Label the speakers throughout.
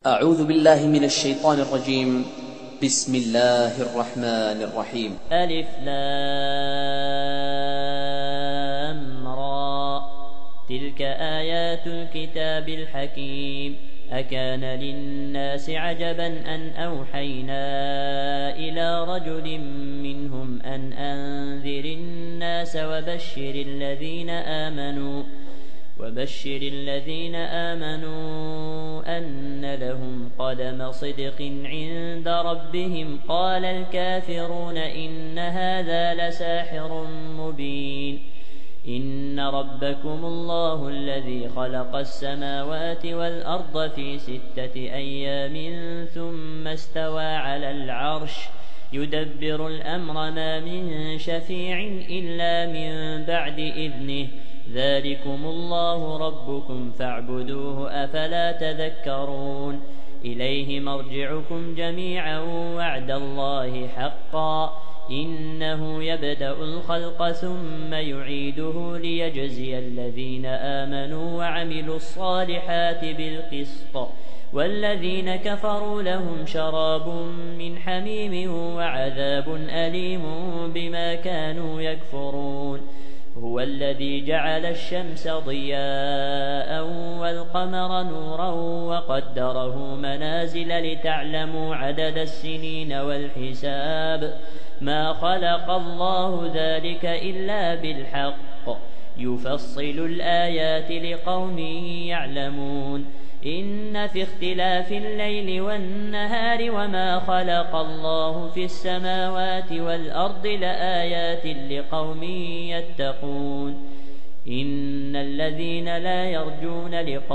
Speaker 1: أعوذ بالله من الشيطان الرجيم. بسم الله الرحمن الرحيم.
Speaker 2: ألف لام را تلك آيات الكتاب الحكيم. أكان للناس عجبا أن أوحينا إلى رجل منهم أن أنذر الناس وبشر الذين آمنوا أن لهم قدم صدق عند ربهم. قال الكافرون إن هذا لساحر مبين. إن ربكم الله الذي خلق السماوات والأرض في 6 أيام ثم استوى على العرش يدبر الأمر ما من شفيع إلا من بعد إذنه. ذلكم الله ربكم فاعبدوه أفلا تذكرون. إليه مرجعكم جميعا وعد الله حقا إنه يبدأ الخلق ثم يعيده ليجزي الذين آمنوا وعملوا الصالحات بالقسط والذين كفروا لهم شراب من حميم وعذاب أليم بما كانوا يكفرون. هو الذي جعل الشمس ضياء والقمر نورا وقدره منازل لتعلموا عدد السنين والحساب. ما خلق الله ذلك إلا بالحق يفصل الآيات لقوم يعلمون. إن في اختلاف الليل والنهار وما خلق الله في السماوات والأرض لآيات لقوم يتقون. إن الذين لا يرجون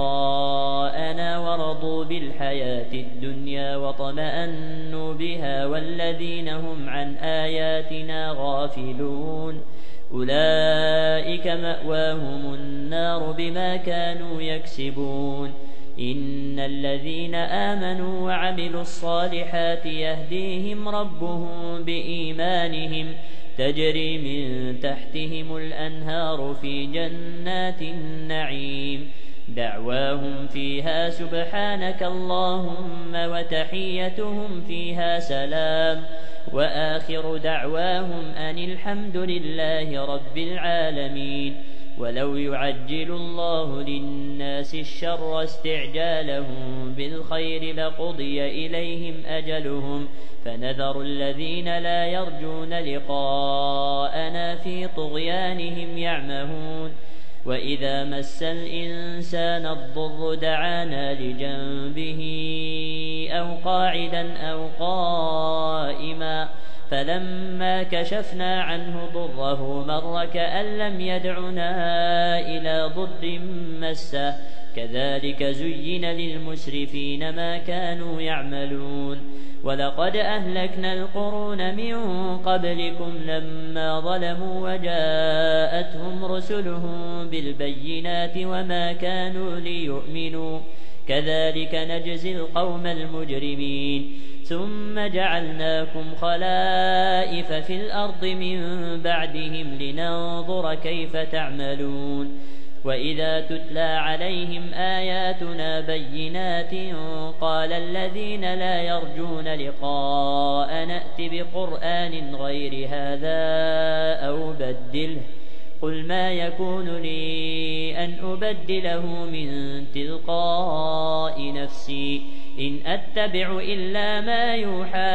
Speaker 2: لقاءنا ورضوا بالحياة الدنيا واطمأنوا بها والذين هم عن آياتنا غافلون أولئك مأواهم النار بما كانوا يكسبون. إن الذين آمنوا وعملوا الصالحات يهديهم ربهم بإيمانهم تجري من تحتهم الأنهار في جنات النعيم. دعواهم فيها سبحانك اللهم وتحيتهم فيها سلام وآخر دعواهم أن الحمد لله رب العالمين. ولو يعجل الله للناس الشر استعجالهم بالخير لقضي إليهم أجلهم فنذر الذين لا يرجون لقاءنا في طغيانهم يعمهون. وإذا مس الإنسان الضر دعانا لجنبه أو قاعدا أو قائما فلما كشفنا عنه ضره مر كأن لم يدعنا إلى ضر مسه. كذلك زين للمسرفين ما كانوا يعملون. ولقد أهلكنا القرون من قبلكم لما ظلموا وجاءتهم رسلهم بالبينات وما كانوا ليؤمنوا. كذلك نجزي القوم المجرمين. ثم جعلناكم خلائف في الأرض من بعدهم لننظر كيف تعملون. وإذا تتلى عليهم آياتنا بينات قال الذين لا يرجون لقاء نأت بقرآن غير هذا أو بدله. قل ما يكون لي أن أبدله من تلقاء نفسي إن أتبع إلا ما يوحى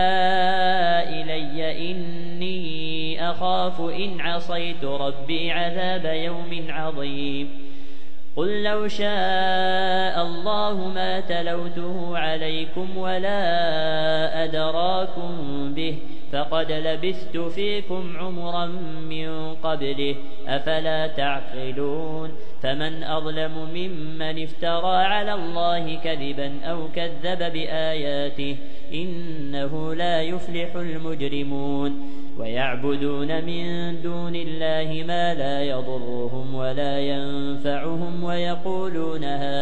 Speaker 2: إلي إني أخاف إن عصيت ربي عذاب يوم عظيم. قل لو شاء الله ما تلوته عليكم ولا أدراكم به فقد لبثت فيكم عمرا من قبله أفلا تعقلون. فمن أظلم ممن افترى على الله كذبا أو كذب بآياته إنه لا يفلح المجرمون. ويعبدون من دون الله ما لا يضرهم ولا ينفعهم ويقولون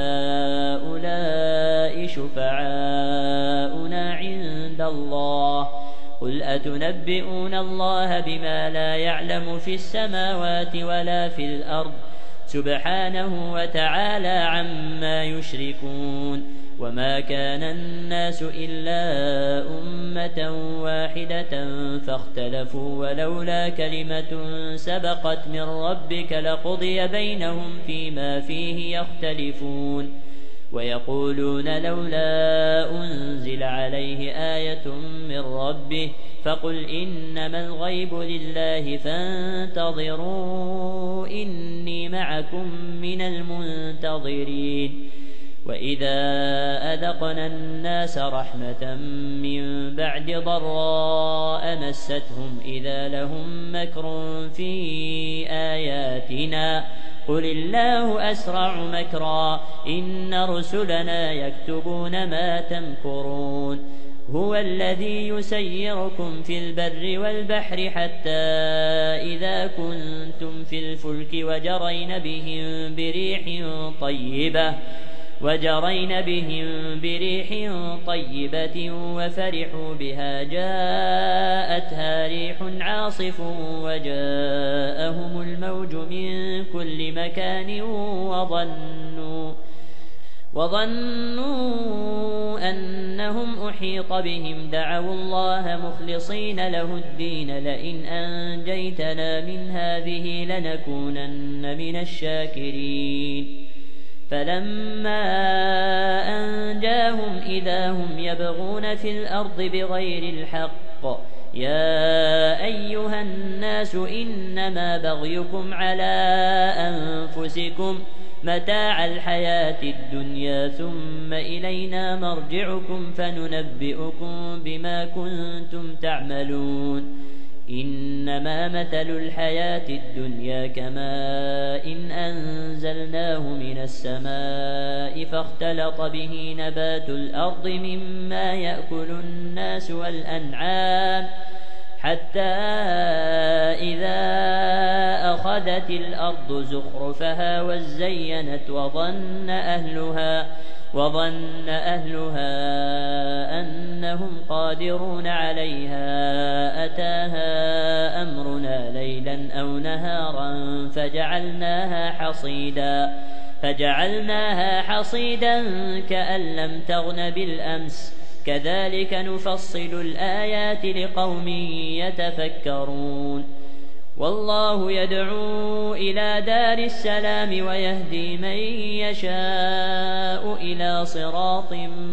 Speaker 2: هؤلاء شفعاؤنا عند الله. قل أتنبئون الله بما لا يعلم في السماوات ولا في الأرض سبحانه وتعالى عما يشركون. وما كان الناس إلا أمة واحدة فاختلفوا ولولا كلمة سبقت من ربك لقضي بينهم فيما فيه يختلفون ويقولون لولا أنزل عليه آية من ربه فقل إنما الغيب لله فانتظروا إني معكم من المنتظرين وإذا أذقنا الناس رحمة من بعد ضراء مستهم إذا لهم مكر في آياتنا قل الله أسرع مكرا إن رسلنا يكتبون ما تمكرون هو الذي يسيركم في البر والبحر حتى إذا كنتم في الفلك وجرين بهم بريح طيبة وفرحوا بها جاءتها ريح عاصف وجاءهم الموج من كل مكان وظنوا أنهم أحيط بهم دعوا الله مخلصين له الدين لئن أنجيتنا من هذه لنكونن من الشاكرين فلما أنجاهم إذا هم يبغون في الأرض بغير الحق يا أيها الناس إنما بغيكم على أنفسكم متاع الحياة الدنيا ثم إلينا مرجعكم فننبئكم بما كنتم تعملون إنما مثل الحياة الدنيا كماء إن أنزلناه من السماء فاختلط به نبات الأرض مما يأكل الناس والأنعام حتى إذا أخذت الأرض زخرفها وزينت وظن أهلها أنهم قادرون عليها أتاها أمرنا ليلا أو نهارا فجعلناها حصيدا كأن لم تغن بالأمس كذلك نفصل الآيات لقوم يتفكرون والله يدعو إلى دار السلام ويهدي من يشاء إلى صراط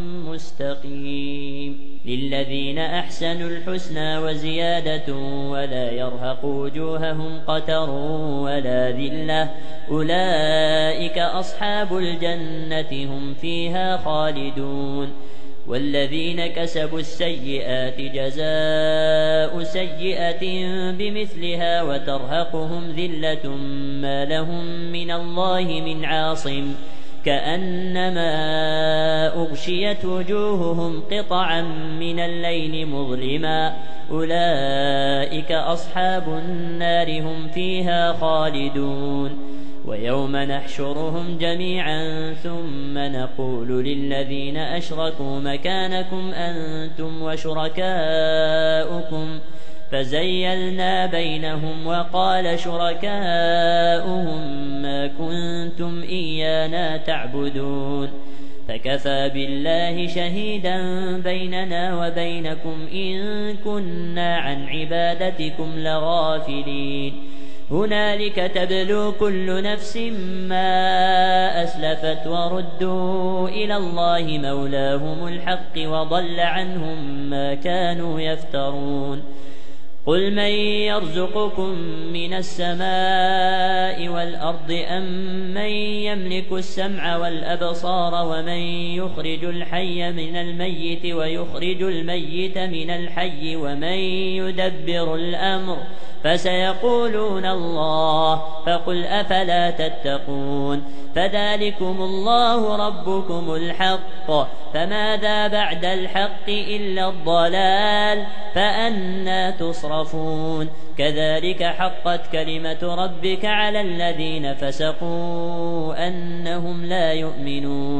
Speaker 2: مستقيم للذين أحسنوا الحسنى وزيادة ولا يرهق وجوههم قتر ولا ذلة أولئك أصحاب الجنة هم فيها خالدون والذين كسبوا السيئات جزاء سيئة بمثلها وترهقهم ذلة ما لهم من الله من عاصم كأنما أغشيت وجوههم قطعا من الليل مظلما أولئك أصحاب النار هم فيها خالدون ويوم نحشرهم جميعا ثم نقول للذين أشركوا مكانكم أنتم وشركاؤكم فزيلنا بينهم وقال شركاؤهم ما كنتم إيانا تعبدون فكفى بالله شهيدا بيننا وبينكم إن كنا عن عبادتكم لغافلين هنالك تبلو كل نفس ما أسلفت وردوا إلى الله مولاهم الحق وضل عنهم ما كانوا يفترون قل من يرزقكم من السماء والأرض أم من يملك السمع والأبصار ومن يخرج الحي من الميت ويخرج الميت من الحي ومن يدبر الأمر فسيقولون الله فقل أفلا تتقون فذلكم الله ربكم الحق فماذا بعد الحق إلا الضلال فأنى تصرفون كذلك حقت كلمة ربك على الذين فسقوا أنهم لا يؤمنون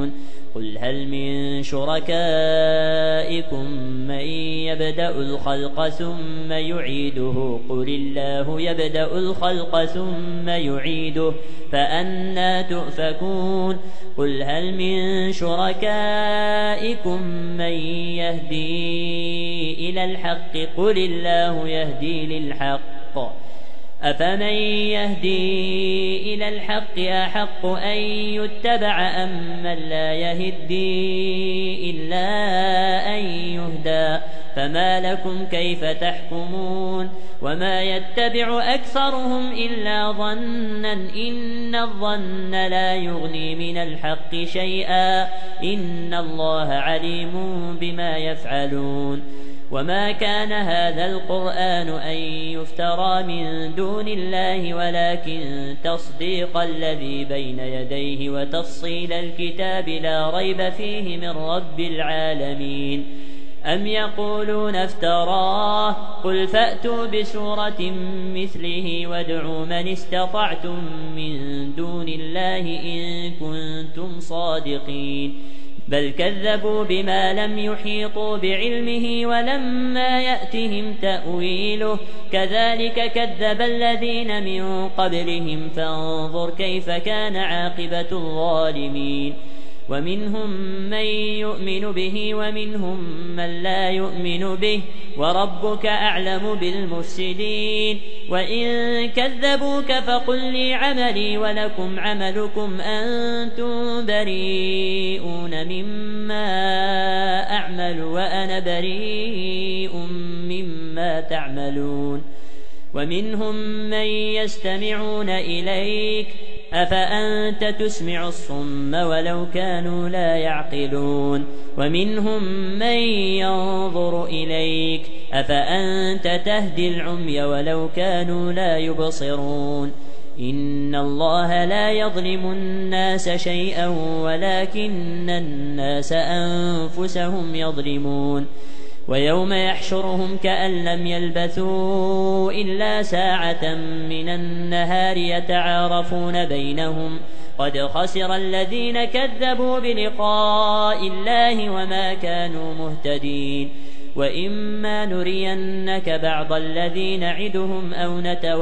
Speaker 2: قل هل من شركائكم من يبدأ الخلق ثم يعيده قل الله يبدأ الخلق ثم يعيده فأنى تؤفكون قل هل من شركائكم من يهدي إلى الحق قل الله يهدي للحق أفمن يهدي إلى الحق أحق أن يتبع أم من لا يهدي إلا أن يهدى فما لكم كيف تحكمون وما يتبع أكثرهم إلا ظنا إن الظن لا يغني من الحق شيئا إن الله عليم بما يفعلون وما كان هذا القرآن أن يفترى من دون الله ولكن تصديق الذي بين يديه وتفصيل الكتاب لا ريب فيه من رب العالمين أم يقولون افتراه قل فأتوا بسورة مثله وادعوا من استطعتم من دون الله إن كنتم صادقين بل كذبوا بما لم يحيطوا بعلمه ولما يأتهم تأويله كذلك كذب الذين من قبلهم فانظر كيف كان عاقبة الظالمين ومنهم من يؤمن به ومنهم من لا يؤمن به وربك أعلم بالمفسدين وإن كذبوك فقل لي عملي ولكم عملكم أنتم بريئون مما أعمل وأنا بريء مما تعملون ومنهم من يستمعون إليك أفأنت تسمع الصم ولو كانوا لا يعقلون ومنهم من ينظر إليك أفأنت تهدي العمي ولو كانوا لا يبصرون إن الله لا يظلم الناس شيئا ولكن الناس أنفسهم يظلمون ويوم يحشرهم كأن لم يلبثوا إلا ساعة من النهار يتعارفون بينهم قد خسر الذين كذبوا بلقاء الله وما كانوا مهتدين وإما نرينك بعض الذي نعدهم أو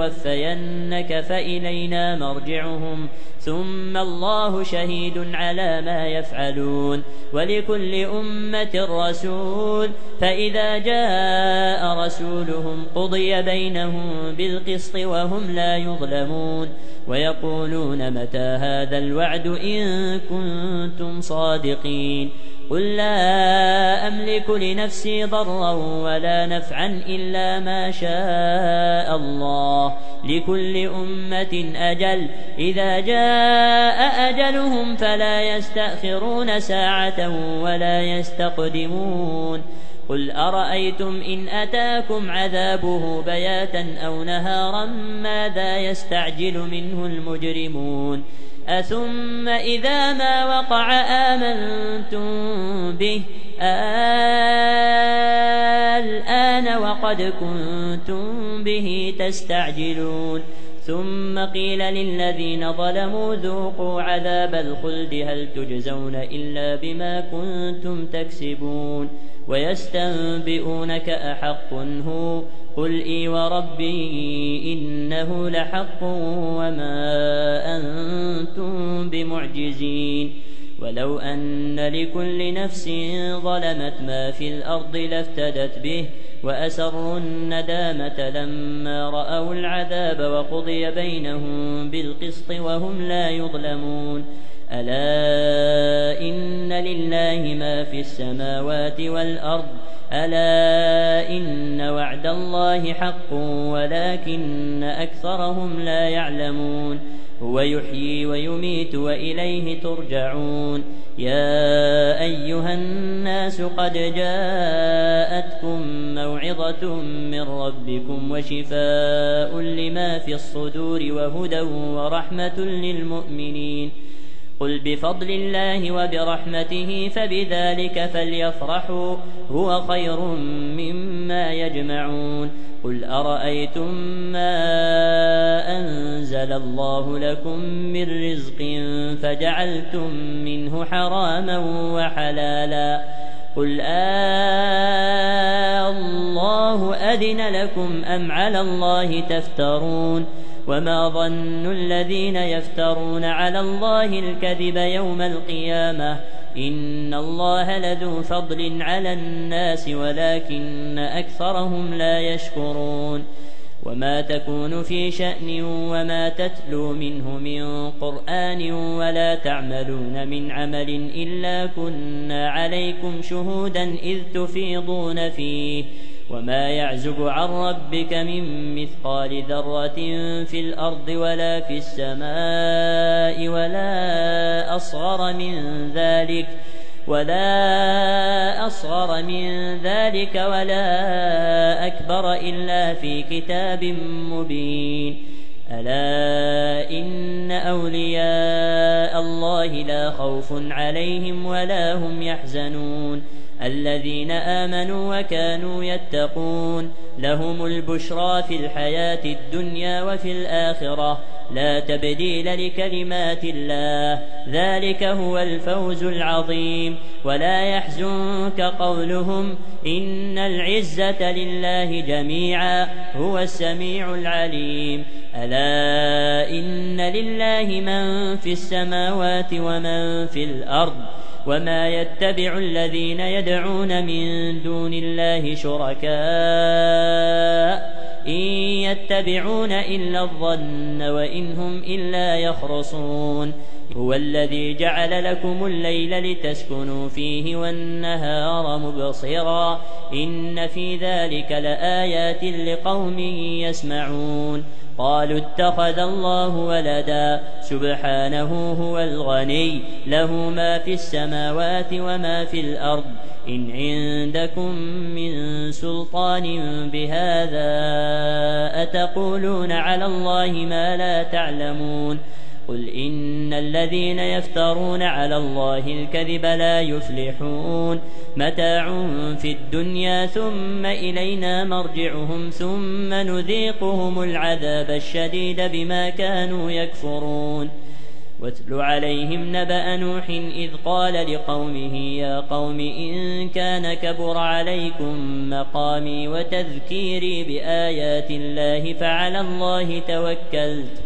Speaker 2: نتوفينك فإلينا مرجعهم ثم الله شهيد على ما يفعلون ولكل أمة رسول فإذا جاء رسولهم قضي بينهم بالقسط وهم لا يظلمون ويقولون متى هذا الوعد إن كنتم صادقين قل لا أملك لنفسي ضرا ولا نفعا إلا ما شاء الله لكل أمة أجل إذا جاء أجلهم فلا يستأخرون ساعة ولا يستقدمون قل أرأيتم إن أتاكم عذابه بياتا أو نهارا ماذا يستعجل منه المجرمون أثم إذا ما وقع آمنتم به الآن وقد كنتم به تستعجلون ثم قيل للذين ظلموا ذوقوا عذاب الخلد هل تجزون إلا بما كنتم تكسبون ويستنبئونك أحق هو قل إي وربي إنه لحق وما أنتم بمعجزين ولو أن لكل نفس ظلمت ما في الأرض لافتدت به وأسروا الندامة لما رأوا العذاب وقضي بينهم بالقسط وهم لا يظلمون ألا إن لله ما في السماوات والأرض ألا إن وعد الله حق ولكن أكثرهم لا يعلمون هو يحيي ويميت وإليه ترجعون يا أيها الناس قد جاءتكم موعظة من ربكم وشفاء لما في الصدور وهدى ورحمة للمؤمنين قل بفضل الله وبرحمته فبذلك فليفرحوا هو خير مما يجمعون قل أرأيتم ما أنزل الله لكم من رزق فجعلتم منه حراما وحلالا قل الله أذن لكم أم على الله تفترون وما ظن الذين يفترون على الله الكذب يوم القيامة إن الله لذو فضل على الناس ولكن أكثرهم لا يشكرون وما تكون في شأن وما تتلو منه من قرآن ولا تعملون من عمل إلا كنا عليكم شهودا إذ تفيضون فيه وما يعزب عن ربك من مثقال ذرة في الأرض ولا في السماء ولا أصغر من ذلك ولا أكبر إلا في كتاب مبين ألا إن أولياء الله لا خوف عليهم ولا هم يحزنون الذين آمنوا وكانوا يتقون لهم البشرى في الحياة الدنيا وفي الآخرة لا تبديل لكلمات الله ذلك هو الفوز العظيم ولا يحزنك قولهم إن العزة لله جميعا هو السميع العليم ألا إن لله من في السماوات ومن في الأرض وما يتبع الذين يدعون من دون الله شركاء إن يتبعون إلا الظن وإن هم إلا يخرصون هو الذي جعل لكم الليل لتسكنوا فيه والنهار مبصرا إن في ذلك لآيات لقوم يسمعون قالوا اتخذ الله ولدا سبحانه هو الغني له ما في السماوات وما في الأرض إن عندكم من سلطان بهذا أتقولون على الله ما لا تعلمون قل إن الذين يفترون على الله الكذب لا يفلحون متاع في الدنيا ثم إلينا مرجعهم ثم نذيقهم العذاب الشديد بما كانوا يكفرون واتل عليهم نبأ نوح إذ قال لقومه يا قوم إن كان كبر عليكم مقامي وتذكيري بآيات الله فعلى الله توكلت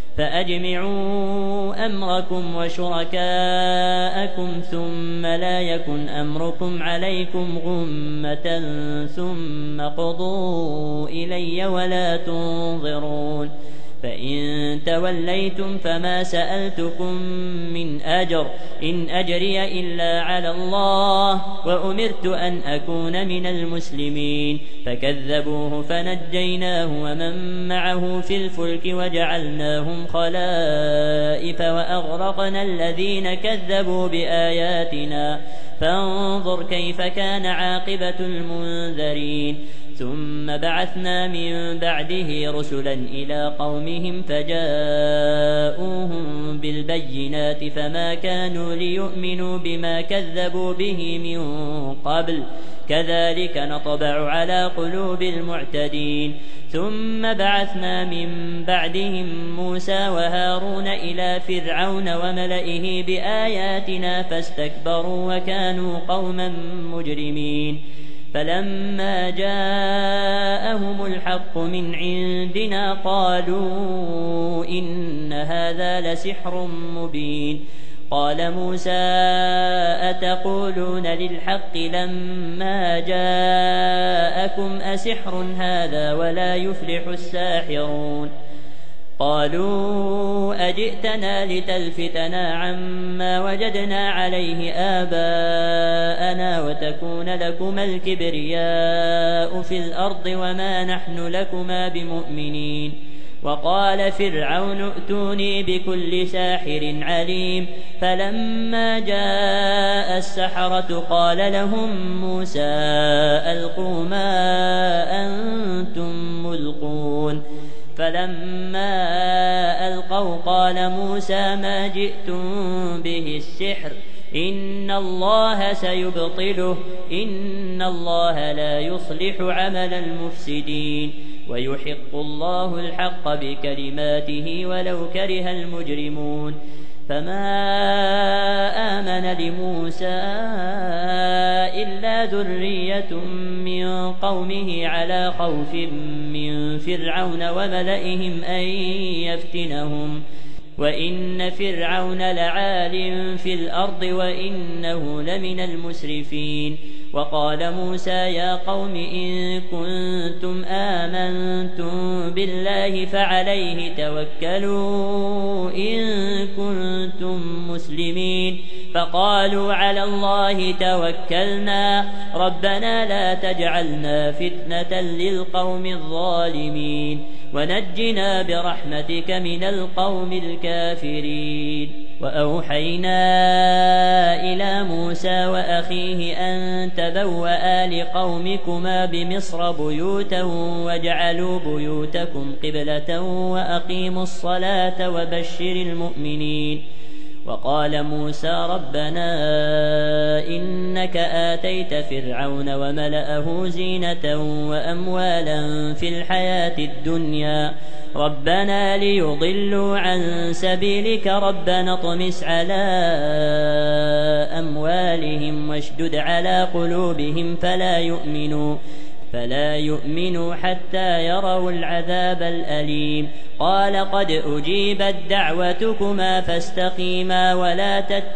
Speaker 2: فأجمعوا أمركم وشركاءكم ثم لا يكن أمركم عليكم غمة ثم قضوا إلي ولا تنظرون فإن توليتم فما سألتكم من أجر إن أجري إلا على الله وأمرت أن أكون من المسلمين فكذبوه فنجيناه ومن معه في الفلك وجعلناهم خلائف وأغرقنا الذين كذبوا بآياتنا فانظر كيف كان عاقبة المنذرين ثم بعثنا من بعده رسلا إلى قومهم فجاءوهم بالبينات فما كانوا ليؤمنوا بما كذبوا به من قبل كذلك نطبع على قلوب المعتدين ثم بعثنا من بعدهم موسى وهارون إلى فرعون وملئه بآياتنا فاستكبروا وكانوا قوما مجرمين فلما جاءهم الحق من عندنا قالوا إن هذا لسحر مبين قال موسى أتقولون للحق لما جاءكم أسحر هذا ولا يفلح الساحرون قالوا أجئتنا لتلفتنا عما وجدنا عليه آباءنا وتكون لكما الكبرياء في الأرض وما نحن لكما بمؤمنين وقال فرعون ائتوني بكل ساحر عليم فلما جاء السحرة قال لهم موسى ألقوا ما أنتم ملقون فلما ألقوا قال موسى ما جئتم به السحر إن الله سيبطله إن الله لا يصلح عمل المفسدين ويحق الله الحق بكلماته ولو كره المجرمون فما آمن لموسى إلا ذرية من قومه على خوف من فرعون وملئهم أن يفتنهم وإن فرعون لعال في الأرض وإنه لمن المسرفين وقال موسى يا قوم إن كنتم آمنتم بالله فعليه توكلوا إن كنتم مسلمين فقالوا على الله توكلنا ربنا لا تجعلنا فتنة للقوم الظالمين ونجنا برحمتك من القوم الكافرين وأوحينا إلى موسى وأخيه أن تبوأ لقومكما بمصر بيوتا واجعلوا بيوتكم قبلة وأقيموا الصلاة وبشر المؤمنين وقال موسى ربنا إنك آتيت فرعون وملأه زينة وأموالا في الحياة الدنيا ربنا ليضلوا عن سبيلك ربنا اطمس على أموالهم واشدد على قلوبهم فلا يؤمنوا حتى يروا العذاب الأليم قال قد أجيبت دعوتكما فاستقيما ولا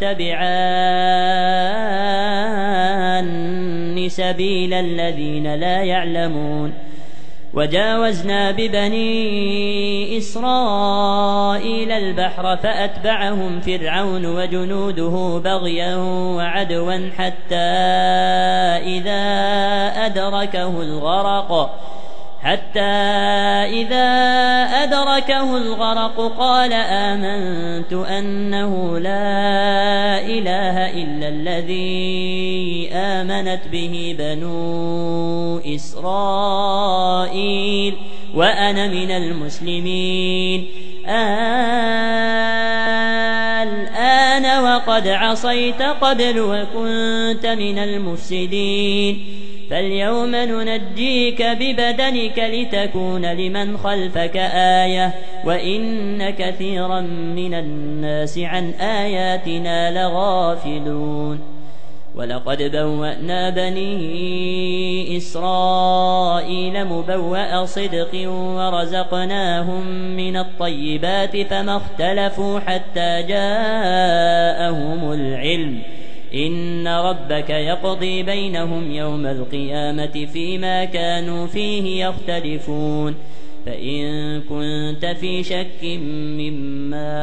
Speaker 2: تتبعان سبيل الذين لا يعلمون وجاوزنا ببني إسرائيل البحر فأتبعهم فرعون وجنوده بغيا وعدوا حتى إذا أدركه الغرق قال آمنت أنه لا إله إلا الذي آمنت به بنو إسرائيل وأنا من المسلمين الآن وقد عصيت قبل وكنت من المفسدين فاليوم ننجيك ببدنك لتكون لمن خلفك آية وإن كثيرا من الناس عن آياتنا لغافلون ولقد بوأنا بني إسرائيل مبوأ صدق ورزقناهم من الطيبات فما اختلفوا حتى جاءهم العلم إن ربك يقضي بينهم يوم القيامة فيما كانوا فيه يختلفون فإن كنت في شك مما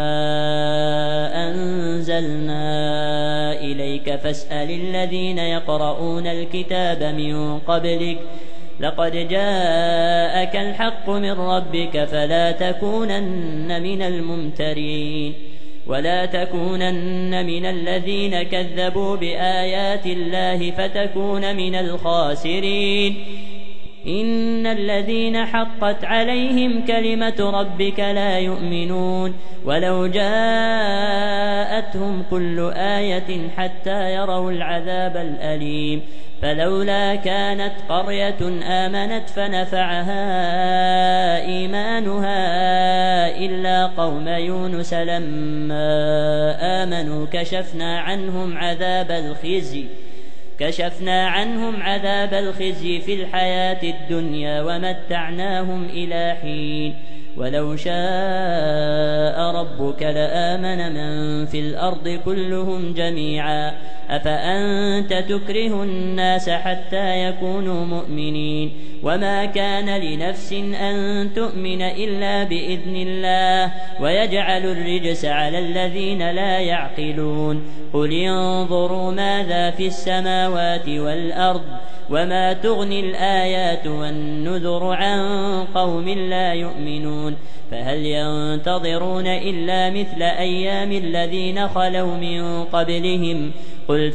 Speaker 2: أنزلنا إليك فاسأل الذين يقرؤون الكتاب من قبلك لقد جاءك الحق من ربك فلا تكونن من الممترين ولا تكونن من الذين كذبوا بآيات الله فتكون من الخاسرين إن الذين حقت عليهم كلمة ربك لا يؤمنون ولو جاءتهم كل آية حتى يروا العذاب الأليم فلولا كانت قرية آمنت فنفعها إيمانها إلا قوم يونس لما آمنوا كشفنا عنهم عذاب الخزي في الحياة الدنيا ومتعناهم إلى حين ولو شاء ربك لآمن من في الأرض كلهم جميعا أفأنت تكره الناس حتى يكونوا مؤمنين وما كان لنفس أن تؤمن إلا بإذن الله ويجعل الرجس على الذين لا يعقلون قل انظروا ماذا في السماوات والأرض وما تغني الآيات والنذر عن قوم لا يؤمنون فهل ينتظرون إلا مثل أيام الذين خلوا من قبلهم قل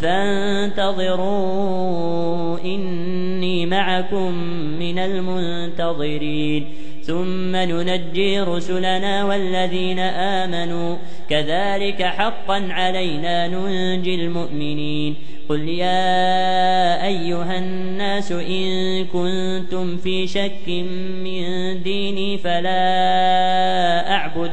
Speaker 2: فانتظروا إني معكم من المنتظرين ثم ننجي رسلنا والذين آمنوا كذلك حقا علينا ننجي المؤمنين قل يا أيها الناس إن كنتم في شك من ديني فلا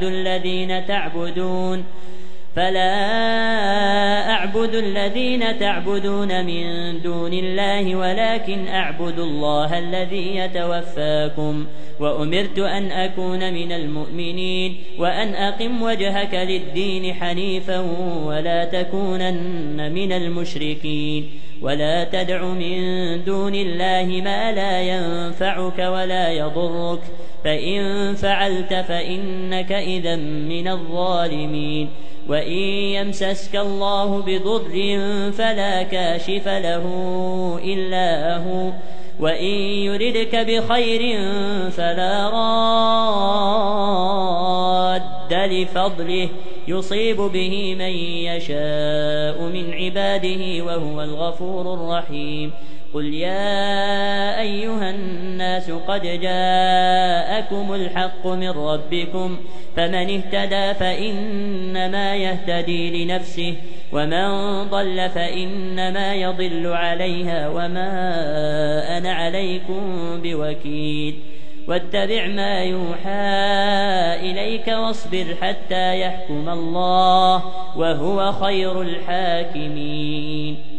Speaker 2: أعبد الذين تعبدون من دون الله ولكن أعبد الله الذي يتوفاكم وأمرت أن أكون من المؤمنين وأن أقم وجهك للدين حنيفا ولا تكونن من المشركين ولا تدع من دون الله ما لا ينفعك ولا يضرك فإن فعلت فإنك إذا من الظالمين وإن يمسسك الله بضر فلا كاشف له إلا هو وإن يردك بخير فلا راد لفضله يصيب به من يشاء من عباده وهو الغفور الرحيم قل يا أيها الناس قد جاءكم الحق من ربكم فمن اهتدى فإنما يهتدي لنفسه ومن ضل فإنما يضل عليها وما أنا عليكم بوكيل واتبع ما يوحى إليك واصبر حتى يحكم الله وهو خير الحاكمين